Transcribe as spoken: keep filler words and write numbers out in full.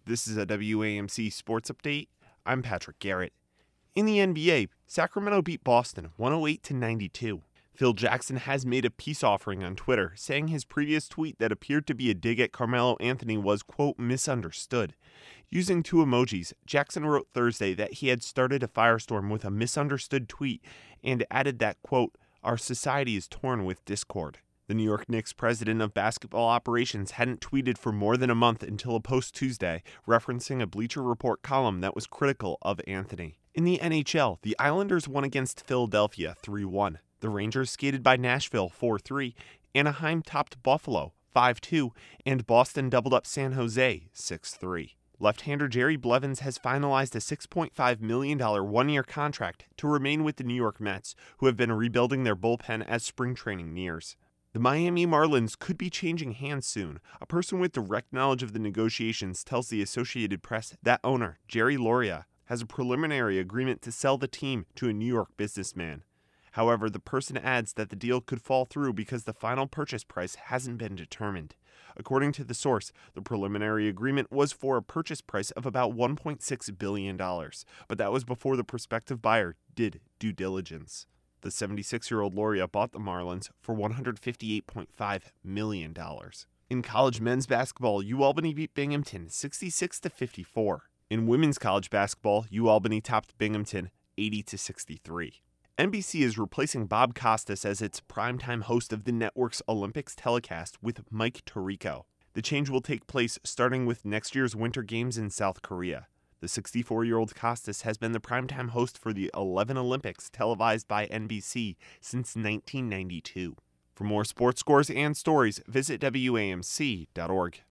This is a W A M C Sports Update. I'm Patrick Garrett. In the N B A, Sacramento beat Boston one oh eight to ninety-two. Phil Jackson has made a peace offering on Twitter, saying his previous tweet that appeared to be a dig at Carmelo Anthony was, quote, misunderstood. Using two emojis, Jackson wrote Thursday that he had started a firestorm with a misunderstood tweet and added that, quote, our society is torn with discord. The New York Knicks president of basketball operations hadn't tweeted for more than a month until a post Tuesday, referencing a Bleacher Report column that was critical of Anthony. In the N H L, the Islanders won against Philadelphia three one. The Rangers skated by Nashville four three, Anaheim topped Buffalo five two, and Boston doubled up San Jose six three. Left-hander Jerry Blevins has finalized a six point five million dollars one-year contract to remain with the New York Mets, who have been rebuilding their bullpen as spring training nears. The Miami Marlins could be changing hands soon. A person with direct knowledge of the negotiations tells the Associated Press that owner, Jerry Loria, has a preliminary agreement to sell the team to a New York businessman. However, the person adds that the deal could fall through because the final purchase price hasn't been determined. According to the source, the preliminary agreement was for a purchase price of about one point six billion dollars, but that was before the prospective buyer did due diligence. The seventy-six-year-old Loria bought the Marlins for one hundred fifty-eight point five million dollars. In college men's basketball, UAlbany beat Binghamton sixty-six to fifty-four. In women's college basketball, UAlbany topped Binghamton eighty to sixty-three. N B C is replacing Bob Costas as its primetime host of the network's Olympics telecast with Mike Tirico. The change will take place starting with next year's Winter Games in South Korea. The sixty-four-year-old Costas has been the primetime host for the eleven Olympics televised by N B C since nineteen ninety-two. For more sports scores and stories, visit W A M C dot org.